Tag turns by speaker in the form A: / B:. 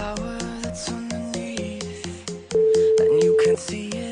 A: power that's underneath, and you can see it.